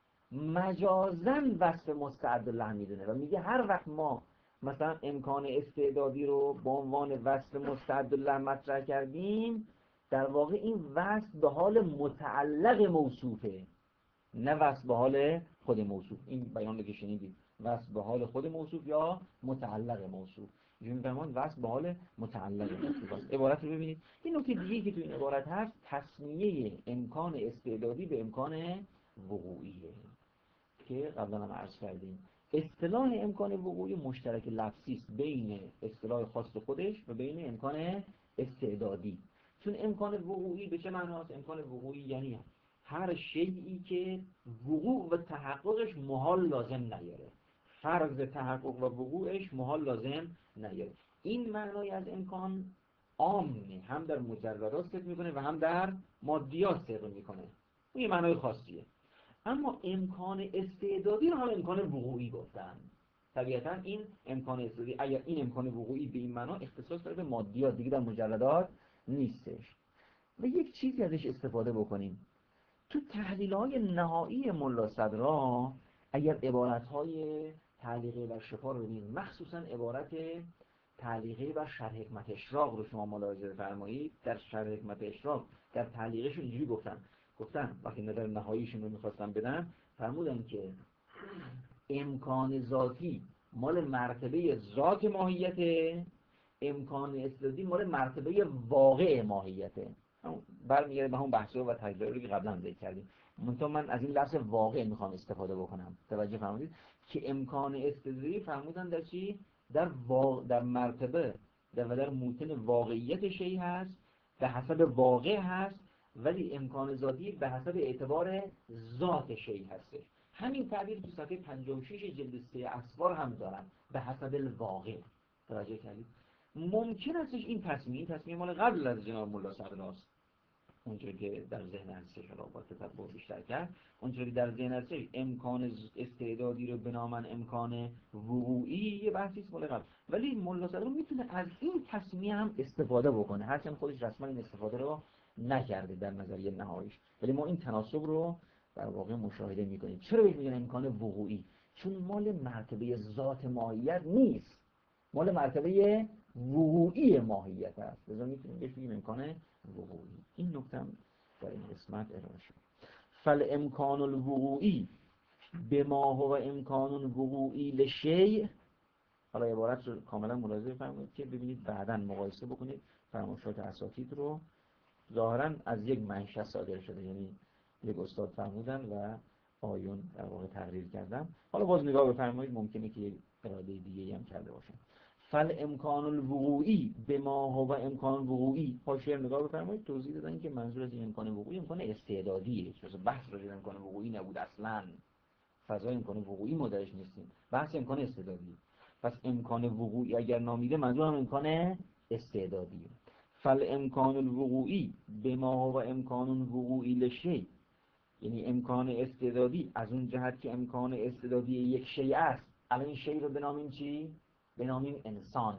مجازاً وصف مستعد الله میدونه و میگه هر وقت ما مثلا امکان استعدادی رو به عنوان وصف مستعد الله مطرح کردیم، در واقع این وصف به حال متعلق موصوفه، نه وصف به حال خود موصوف. این بیان رو که شنیدید، وصف به حال خود موصوف یا متعلق موصوف، اینجوری می‌فرمان وصف به حال متعلق موصوف است. عبارت رو ببینید. این نکته دیگه که تو این عبارت هست تسمیه امکان استعدادی به امکان وقوعیه که قبلا هم عرض کردیم. اصطلاح امکان وقوعی مشترک لفظی است بین اصطلاح خاص خودش و بین امکان استعدادی. چون امکان وقوعی به چه معناست؟ امکان وقوعی یعنی هر شیئی که وقوع و تحققش محال لازم نیاره، فرض تحقق و وقوعش محال لازم نیاره. این معنای از امکان عامه، هم در مجردات صدق میکنه و هم در مادیات صدق میکنه، این معنای خاصیه. اما امکان استعدادی رو هم امکان وقوعی گفتن. طبیعتا این امکان استعدادی، اگر این امکان وقوعی به این معنا اختصاص داره به مادیات، دیگه در مجردات نیستش. و یک چیزی ازش استفاده بکنیم. تو تحلیل‌های نهایی ملا صدرا اگر عبارت‌های تعلیقی بر شفا رو ببینید، مخصوصا عبارت تعلیقی بر شرح حکمت اشراق رو شما ملاحظه فرمایید، در شرح حکمت اشراق در تعلیقشون اینجوری گفتن وقتی نظر نهاییشون رو می‌خواستن بدن، فرمودن که امکان ذاتی مال مرتبه ذات ماهیته، امکان استعدادی مال مرتبه واقع ماهیته. برمیگرده به همون بحث‌ها و تجربه‌ای که قبلا ذکر کردیم. منتها من از این لفظ واقع میخوام استفاده بکنم. توجه فرمودید که امکان استعدادی فرمودن در چی؟ در مرتبه و در موطن واقعیت شیء هست، به حسب واقع هست، ولی امکان ذاتی به حسب اعتبار ذات شیء هستش. همین تعبیر تو صفحه 56 جلد 3 اسوار هم دارن، به حسب الواقع. توجه کردید؟ ممکن استش این تصمیم مال قبل از جناب ملا صدراست، اونجوری که در ذهن هستش را با تتبع بیشتر کرد، اونجوری که در ذهن هستش امکان استعدادی رو بنامن امکان وقوعی یه بحثی است مال قبل، ولی ملا صدرالدین میتونه از این تسمیه هم استفاده بکنه، هرچند خودش رسما این استفاده رو نکرده در نظریه نهاییش، ولی ما این تناسب رو در واقع مشاهده میکنیم. چرا بهش میگن امکان وقوعی؟ چون مال مرتبه ذات ماهیت نیست، مال مرتبه وقوعی ماهیت است، لذا میتونیم بهش بگیم امکان وقوعی. این نکته هم در این قسمت ارائه شد. فالامکان الوقوعی بما هو امکان وقوعی لشیء، حالا عبارت رو کاملا ملاحظه فرمایید که ببینید بعداً مقایسه بکنید فرمایشات اساتید رو، ظاهراً از یک منشأ صادر شده، یعنی یک استاد فرمودن و آیون در واقع تقریر کردن، حالا باز نگاه بفرمایید ممکنه که یک اراده دیگه‌ای هم کرده باشن. فالامکان الوقوعی بما هو امکان وقوعی، حاشیه نگاه بفرمایید توضیح دادن که منظور از این امکان وقوعی امکان استعدادیه، چون بحث راجع به امکان وقوعی نبود اصلاً، فضای امکان وقوعی ما درش نیستیم، بحث امکان استعدادی. پس امکان وقوعی اگر نامیده منظور هم امکان استعدادیه. فالامکان الوقوعی بما هو امکان وقوعی لشیء، یعنی امکان استعدادی از اون جهت که امکان استعدادی یک شیء است. الان این شیء رو بنامیم چی؟ بنامیم انسان.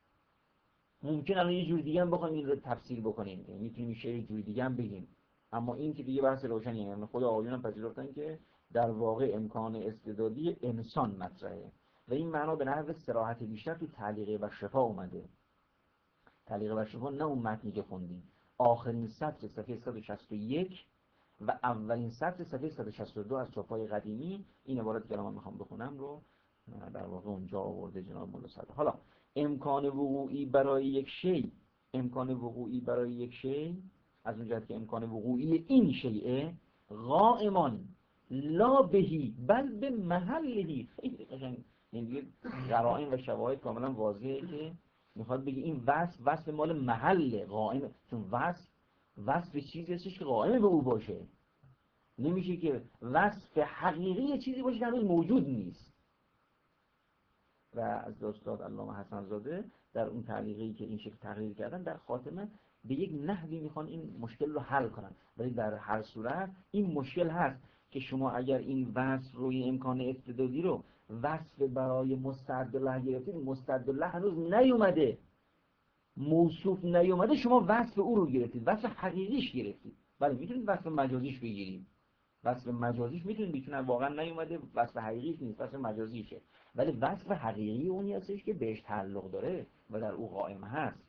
ممکن الان یه جور دیگه هم بخوایم این رو تفسیر بکنیم، یعنی میتونیم این شیء رو جور دیگه هم بگیم، اما این که دیگه بحث روشنیه، یعنی خود آقایون هم پذیرفتن که در واقع امکان استعدادی انسان مطرحه و این معنا به نحو صراحت بیشتر تو تعلیقه و شفا اومده. تعلیقه و شفا نه اون متنی که خوندیم، آخرین سطر صفحه 161 و اولین سطر صفحه 162 از چاپ‌های قدیمی، این عبارت که من میخوام بخونم رو در واقع اونجا آورده جناب مولا صدر. حالا امکان وقوعی برای یک شیء، امکان وقوعی برای یک شیء از اون جهت که امکان وقوعی این شیء قائمان لا بهی بل به محلهی. خیلی قشنگ، یعنی دیگه قرائن و شواهد کاملا واضحه که میخواد بگه این وصف مال محل قائم، چون وصف چیزی هستش که قائم به او باشه، نمیشه که وصف حقیقی چیزی باشه که هنوز موجود نیست. و از استاد علامه حسن زاده در اون تعلیقی که این شکل تقریر کردن در خاتمه به یک نحوی میخوان این مشکل رو حل کنن، ولی در هر صورت این مشکل هست که شما اگر این وصف رو، این امکان استعدادی رو وصف برای مستعدالله گرفتید، مستعدالله هنوز نیومده، موصوف نیومده، شما وصف او رو گرفتید، وصف حقیقیش گرفتید. بله میتونید وصف مجازیش بگیرید، وصف مجازیش میتونید واقعا نیومده، وصف حقیقیش نیست، وصف مجازیشه، ولی وصف حقیقی اونی هستش که بهش تعلق داره و در او قائم هست.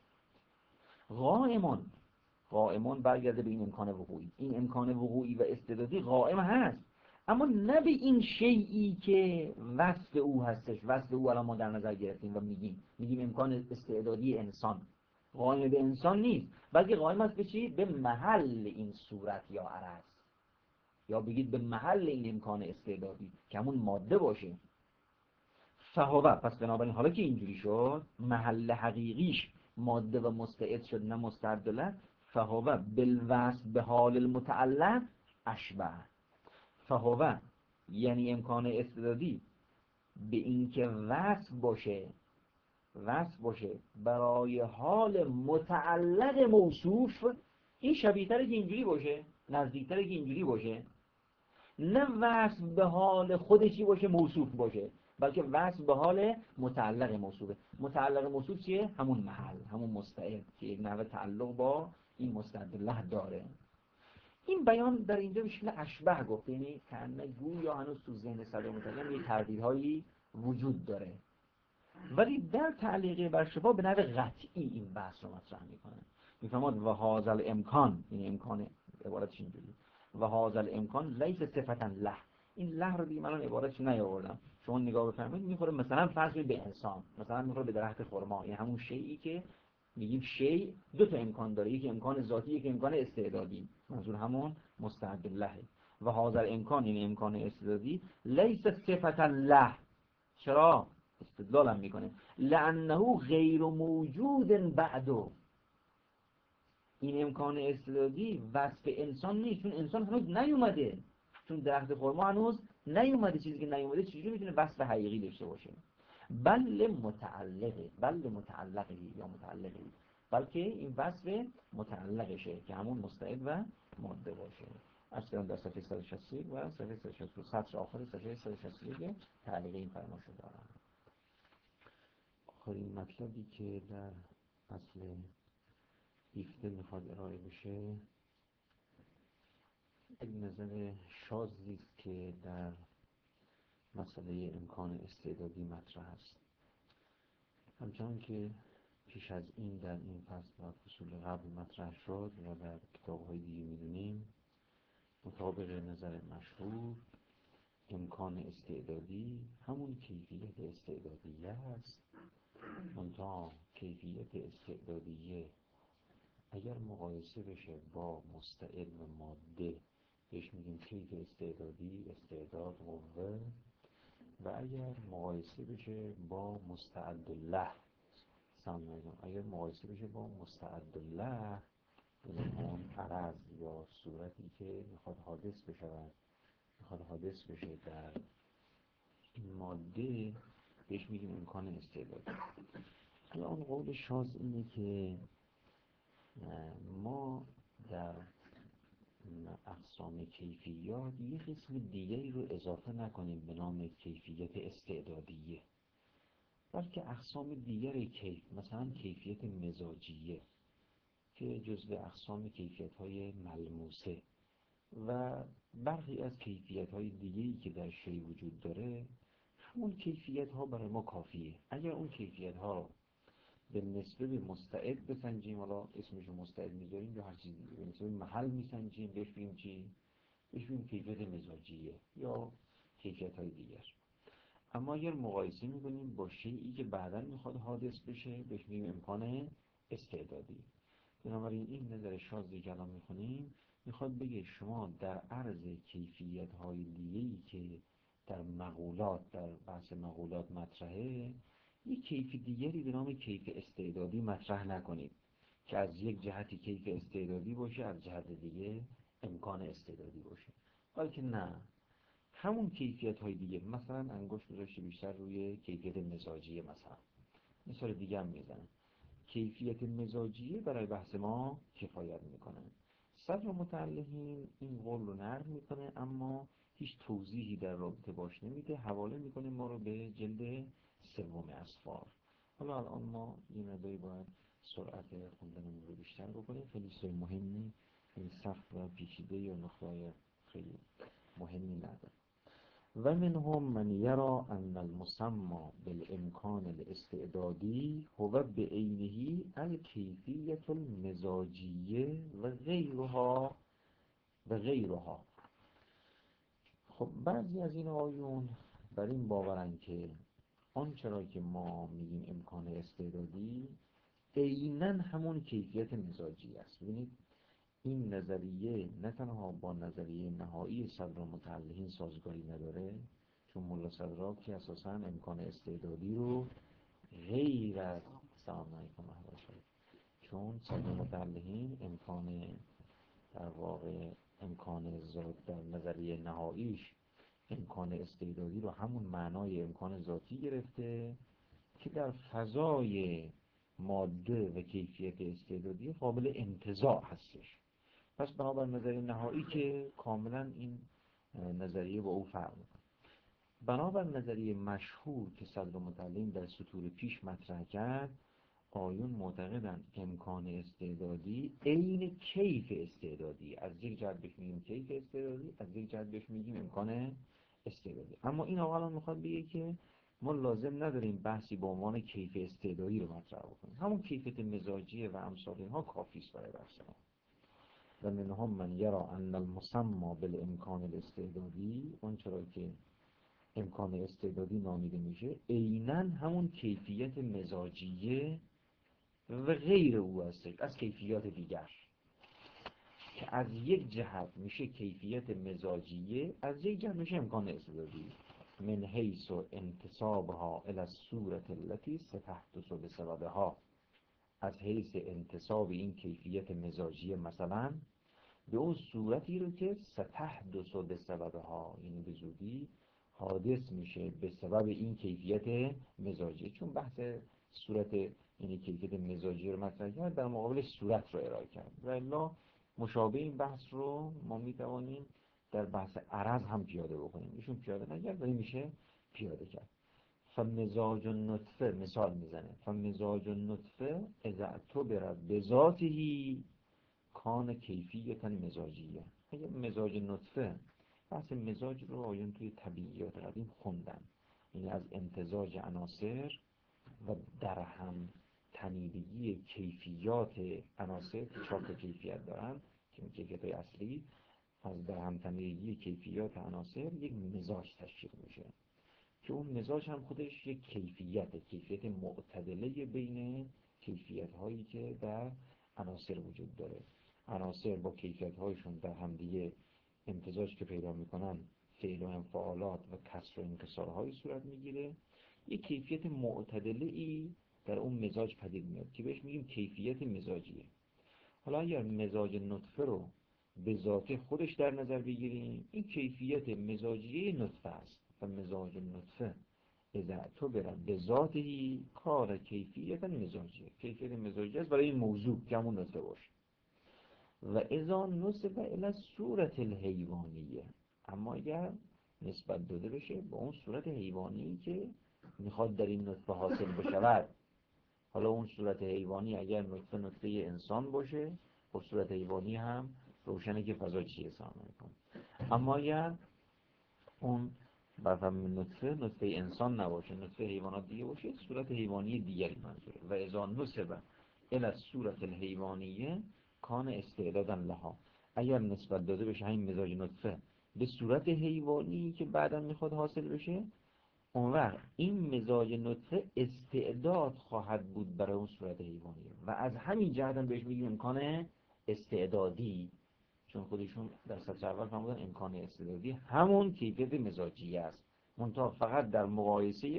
قائمان برگرده به این امکان وقوعی، این امکان وقوعی و استعدادی قائم هست، اما نه به این شیئی که وصف او هستش. وصف او الان ما در نظر گرفتیم و میگیم امکان استعدادی انسان، قائم به انسان نیست، بلکه قائم است به چی؟ به محل این صورت یا عرض، یا بگید به محل این امکان استعدادی که همون ماده باشه. فهوه، پس بنابراین حالا که اینجوری شد، محل حقیقیش ماده و مستعد شد نه مستعدله، فهوه بالوصف به حال المتعلق اشبه. فهوه یعنی امکان استعدادی به اینکه وصف باشه برای حال متعلق موصوف، این شبیه تره که اینجوری باشه، نزدیک تره که اینجوری باشه، نه وصف به حال خودشی باشه موصوف باشه، بلکه وصف به حال متعلق موصوفه. متعلق موصوف چیه؟ همون محل، همون مستعد که یک نوع تعلق با این مستعدالله داره. این بیان در اینجا به شکل اشبه گفته، یعنی کأنه گویا هنوز تو ذهن صدر متکلم یه تردیدهایی وجود داره، ولی در تعلیق بر شفا به نحو قطعی این بحث رو مطرح میکنه. میفهمد و هذا الامکان، یعنی امکان، عبارتش اینجوری، و هذا الامکان لیس صفتا له. این له رو دیگه من عبارتش نیاوردم، شما نگاه بفرمایید میخوره مثلا فرض به انسان، مثلا میخوره به درخت خرما، یعنی همون شیئی که میگیم شیء دو تا امکان داره، یکی امکان ذاتی، یکی امکان استعدادی، منظور همون مستعد له. و هذا الامکان یعنی امکان استعدادی لیس صفتا له. چرا؟ استدلالم میکنه لانه غیر موجود بعدو، این امکان استعدادی وصف انسان نیست، چون انسان هنوز نیومده، چون درخت خرما هنوز نیومده، چیزی که نیومده چجوری میتونه وصف حقیقی داشته باشه؟ بل متعلقه یا متعلقه، بلکه این وصف متعلقشه که همون مستعد و ماده باشه. از کردم در صفحه 161 و صفحه 162 سطر آخر صفحه 161 تعلیق این فرماشو دارم. آخرین مطلبی که در اصل 17 میخواد ارائه بشه یک نظر شاذی است که در مسئله امکان استعدادی مطرح است. همچنان که پیش از این در این فصل و فصول قبل مطرح شد و در کتاب‌های دیگه می‌دونیم، مطابق نظر مشهور امکان استعدادی همون کیفیت استعدادیه است، منتها کیفیت استعدادیه اگر مقایسه بشه با مستعد و ماده بهش میگیم کیف استعدادی، استعداد، قوه، و اگر مقایسه بشه با مستعد الله، اگر مقایسه بشه با مستعد الله، اون عرض یا صورتی که میخواد حادث بشه در این ماده، بهش میگیم امکان استعدادی. حالا اون قول شاذ اینه که ما در اقسام کیفیات یه قسم دیگری رو اضافه نکنیم به نام کیفیت استعدادیه، بلکه اقسام دیگر کیف، مثلا کیفیت مزاجیه که جزو اقسام کیفیت‌های ملموسه و برخی از کیفیت‌های دیگه‌ای که در شی وجود داره، همون کیفیت‌ها برای ما کافیه. اگر اون کیفیت‌ها رو به نسبه مستعد بسنجیم، حالا اسمشو مستعد میذاریم یا هر چیز دیگه، به نسبه محل میسنجیم، بهش بگیم چی؟ بهش بگیم کیفیت مزاجیه یا کیفیت‌های دیگر. اما اگر مقایسه میکنیم با شیئی که بعداً میخواد حادث بشه، بهش میگیم امکان استعدادی. بنابراین این نظر شاذی که الان میخونیم میخواد بگه شما در عرض کیفیت‌های دیگه‌ای که در مقولات، در بحث مقولات مطرحه، یک کیف دیگری به نام کیف استعدادی مطرح نکنید که از یک جهتی کیف استعدادی باشه، از جهت دیگه امکان استعدادی باشه، بلکه نه، همون کیفیت‌های دیگه، مثلا انگشت گذاشته بیشتر روی کیفیت مزاجیه، مثال دیگه هم میزنم، کیفیت مزاجیه برای بحث ما کفایت میکنه. صدر متعلقین این قول رو نقل میکنه اما هیچ توضیحی در رابطه باش نمیده، حواله میکنه ما رو به جلد 3 اسفار. حالا الان ما یه مقداری باید سرعت خوندنمون رو بیشتر بکنیم، خیلی چیز مهمی، خیلی سخت و پیچیده یا نقطه‌های خیلی مهمی نداره. و منهم من یرا ان المسمى بالامکان الاستعدادی هو بعینه الکیفیت المزاجیه و غیرها. خب بعضی از این آیون بر این باورن که آنچه را که ما میگیم امکان استعدادی عیناً همون کیفیت مزاجی است. ببینید این نظریه نه تنها با نظریه نهایی صدر متعلقین سازگاری نداره، چون ملا صدرا که اساساً امکان استعدادی رو غیر از چون صدر متعلقین در واقع امکان ذات در نظریه نهاییش امکان استعدادی رو همون معنای امکان ذاتی گرفته که در فضای ماده و کیفیت استعدادی قابل انتزاع هستش. پس بنابر نظریه نهایی که کاملا این نظریه با او فرق میکنه. بنابر نظریه مشهور که صدر متعلقین در سطور پیش مطرح کرد، آیون معتقدند امکان استعدادی عین کیف استعدادی، از یک جهت بهش میگیم کیف استعدادی، از یک جهت بهش میگیم امکان استعدادی. اما این آقا میخواد بگه که ما لازم نداریم بحثی به عنوان کیف استعدادی رو مطرح بکنیم، همون کیفیت مزاجی و امثال اینها کافی است برای بحث ما. و منهم من یرا ان المسمى بالامکان الاستعدادی، اون چرا که امکان استعدادی نامیده میشه، عیناً همون کیفیت مزاجیه و غیر او هستش، از کیفیات دیگر که از یک جهت میشه کیفیت مزاجیه، از یک جهت میشه امکان استعدادی، من حیث انتسابها الى الصورة التي ستحدث بسببها، از حیث انتساب این کیفیت مزاجیه مثلا به اون صورتی رو که ستحدث بسببها، یعنی به زودی حادث میشه به سبب این کیفیت مزاجی. چون بحث صورت یعنی کیفیت مزاجی رو مطرح کرد، در مقابلش صورت رو ارائه کرد. و الا مشابه این بحث رو ما میتوانیم در بحث عرض هم پیاده بکنیم. ایشون پیاده نکرد ولی میشه پیاده کرد. فمزاج النطفه، مثال میزنه، فمزاج النطفه اذا اعتبر بذاته کان کیفیتا مزاجیه. اگه مزاج نطفه، بحث مزاج رو آیون توی طبیعیات قدیم خوندن، یعنی از امتزاج عناصر و در هم تنیدگی کیفیات عناصر که 4 تا کیفیت دارن که کیفیت‌های اصلی، از در هم تنیدگی کیفیات عناصر یک مزاج تشکیل میشه که اون مزاج هم خودش یک کیفیت معتدله بین کیفیت‌هایی که در عناصر وجود داره. عناصر با کیفیت‌هایشون در هم دیگه امتزاج که پیدا میکنن، فعل و انفعالات و کسر و انکسارهای صورت میگیره. یک کیفیت معتدله ای در اون مزاج پدید میاد که بهش میگیم کیفیت مزاجیه. حالا اگر مزاج نطفه رو به ذات خودش در نظر بگیریم، این کیفیت مزاجیه نطفه است و مزاج نطفه اذا تو برد به ذاتی کار کیفیت مزاجیه، کیفیت مزاجی است برای این موضوع که همون نطفه باشه. و اذا نسب الی صورت الحیوانیه، اما اگر نسبت داده بشه به اون صورت حیوانی که میخواد در این نطفه حاصل بشود. حالا اون صورت حیوانی اگر نطفه انسان باشه، خب صورت حیوانی هم روشنه که فضا چیه سامن میکنه. اما اگر اون بفهم نطفه انسان نباشه، نطفه حیوانات دیگه باشه، صورت حیوانی دیگری منظوره. و اذا نسب الی صورت الحیوانیه کان استعدادا لها، اگر نسبت داده بشه همین مزاج نطفه به صورت حیوانی که بعدا میخواد حاصل بشه، اون وقت این مزاج نطفه استعداد خواهد بود برای اون صورت حیوانی و از همین جهت هم بهش میگیم امکان استعدادی، چون خودشون در سطح اول فرمودن امکان استعدادی همون کیفیت مزاجی است، منتها فقط در مقایسه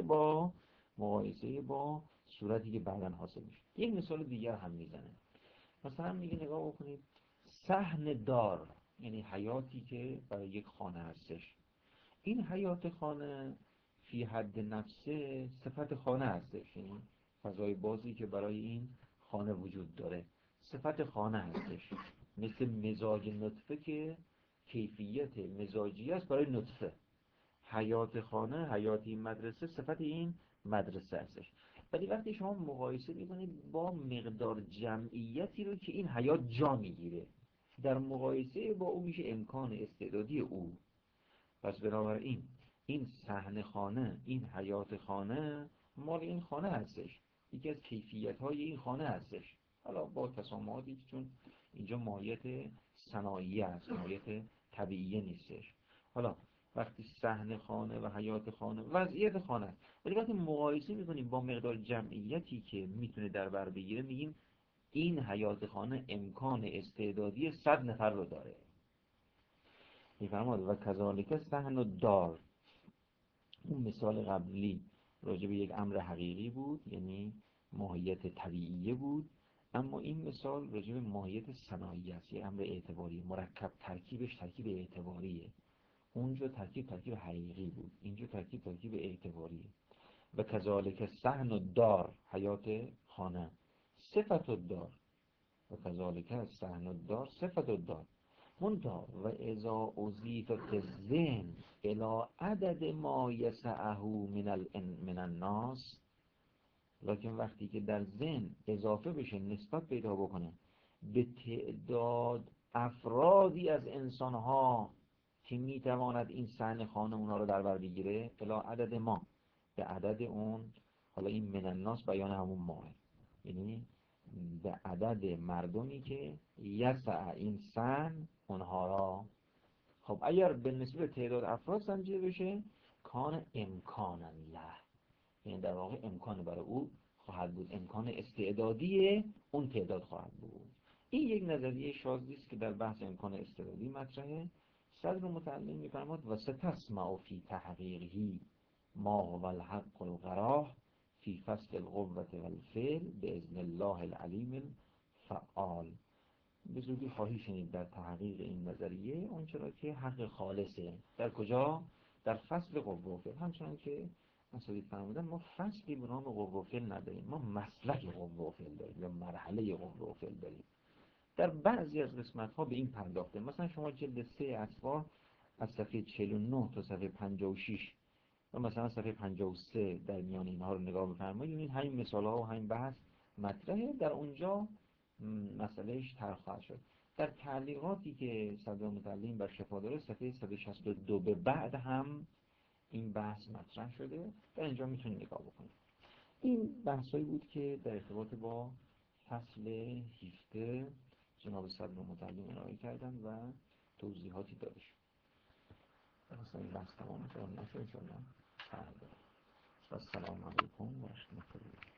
با صورتی که بعداً حاصل میشه. یک مثال دیگر هم میزنه، مثلا میگه نگاه بکنید، صحن دار یعنی حیاتی که برای یک خانه هستش، این حیات خانه فی حد نفسه صفت خانه هستش، یعنی فضای بازی که برای این خانه وجود داره صفت خانه هستش، مثل مزاج نطفه که کیفیت مزاجی است برای نطفه. حیات خانه، حیات این مدرسه صفت این مدرسه هستش. ولی وقتی شما مقایسه میکنید با مقدار جمعیتی رو که این حیات جا میگیره، در مقایسه با اون میشه امکان استعدادی او. پس بنابراین این صحن خانه، این حیات خانه مال این خانه هستش، یکی از کیفیت‌های این خانه هستش، حالا با تسامحاتی چون اینجا ماهیت صنایعی است، ماهیت طبیعی نیستش. حالا وقتی صحن خانه و حیات خانه وضعیت خانه است، ولی وقتی مقایسه می‌کنیم با مقدار جمعیتی که میتونه در بر بگیره، میگیم این حیات خانه امکان استعدادی 100 نفر رو داره. میفرماد و کذالک صحن الدار، اون مثال قبلی راجع به یک امر حقیقی بود، یعنی ماهیت طبیعیه بود، اما این مثال راجع به ماهیت صنایعی است، یک امر اعتباری مرکب، ترکیبش ترکیب اعتباریه. اونجا ترکیب حقیقی بود، اینجا ترکیب اعتباریه. و کذالک صحن الدار، حیات خانه، صفت الدار، و کذالک صحن الدار صفت الدار. منتها و اذا اضیف فی الذهن الی عدد ما یسعه من الناس، لکن وقتی که در ذهن اضافه بشه، نسبت پیدا بکنه به تعداد افرادی از انسانها که میتواند این صحن خانه اونها رو در بر بگیره، الی عدد ما، به عدد اون، حالا این من الناس بیان همون ماه، یعنی به عدد مردمی که یسع این صحن اونها را. خب اگر به نسبت تعداد افراد سنجیده بشه، کان امکان الله، یعنی در واقع امکان برای او خواهد بود، امکان استعدادی اون تعداد خواهد بود. این یک نظریه شاذی است که در بحث امکان استعدادی مطرحه. صدر متعلم می‌فرماد و ستسمع فی تحقیقه ما هو الحق القراه فی فصل القوة والفعل باذن الله العلیم الفعال. به زودی خواهی شنید در تحقیق این نظریه اون چرا که حق خالصه. در کجا؟ در فصل قوة و فعل. همچنان که مسئله فرمودن ما فصلی به نام قوه و فعل نداریم، ما مسلک قوه و فعل داریم یا مرحله قوه و فعل داریم. در بعضی از قسمت‌ها به این پرداخته. مثلا شما جلد 3 اطفال از صفحه 49 تا صفحه 56 و مثلا صفحه 53 در میان اینها رو نگاه بفرمایید، این همین مثال‌ها و همین بحث مطرحه. در اونجا مسئلهش طرح خواهد شد. در تعلیقاتی که صدر متعلم بر شفا داره صفحه 162 به بعد هم این بحث مطرح شده، در اینجا میتونید نگاه بکنید. این بحثایی بود که در ارتباط با فصل 17 جناب صدر متعلم ارائه کردن و توضیحاتی داده شد. مثلا این بحث تمام شد نشد شدن. و السلام علیکم و رحمت الله.